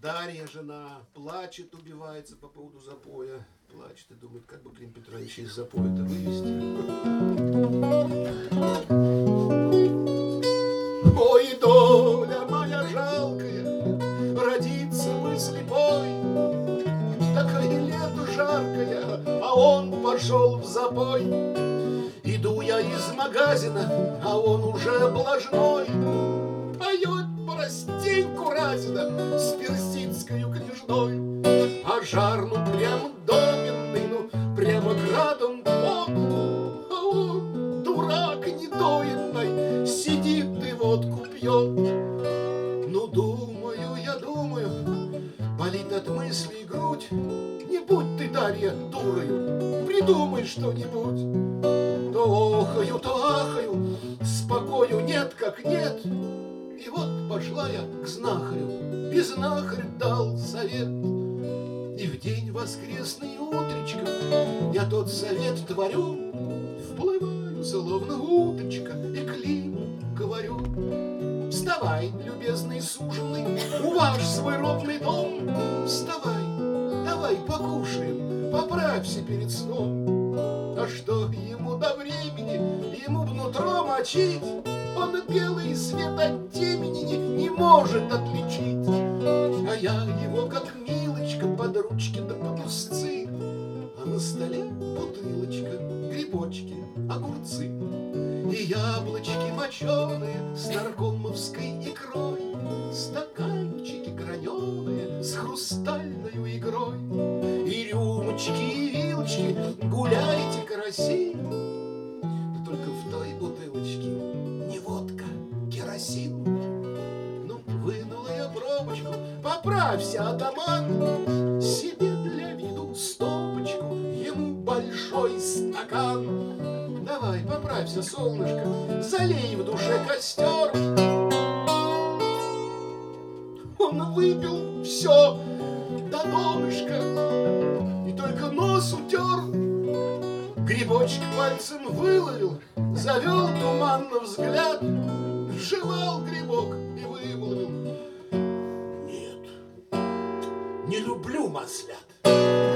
Дарья, жена, плачет, убивается по поводу запоя. Плачет и думает, как бы Клим Петровича из запоя-то вывести. Ой, доля моя жалкая, родиться бы слепой. Такое лето жаркое, а он пошел в запой. Иду я из магазина, а он уже блажной. Поет простеньку разина с персидскою княжной. А жарну прям доменный, ну прямо градом пот. А он, дурак недоенный, сидит и водку пьет. Ну, думаю, я думаю, болит от мыслей грудь. Не будь ты, Дарья, дурою, придумай что-нибудь. То охаю, то ахаю, спокою нет как нет. И вот пошла я к знахарю, и знахарь дал совет. И в день воскресный утречка я тот совет творю. Вплываю, словно уточка, и Климу говорю: вставай, любезный суженый, уваж свой ровный дом. Вставай, давай покушаем, поправься перед сном. А что ему до времени, ему б нутро мочить. Он белый свет от темени не может отличить. А я его, как милочка, под ручки да под узцы. А на столе бутылочка, грибочки, огурцы и яблочки моченые с наркомовской икрой, стаканчики граненые с хрустальной игрой, и рюмочки, и вилочки, гуляйте, караси. Да только в той бутылочке не водка, керосин. Ну, вынула я пробочку, поправься, атаман, себе для виду стопочку, ему большой стакан. Давай, поправься, солнышко, залей в душе костер. Он выпил все до донышка и только нос утер. Грибочек пальцем выловил, завел туманно взгляд, жевал грибок и вымолвил: нет, не люблю маслят.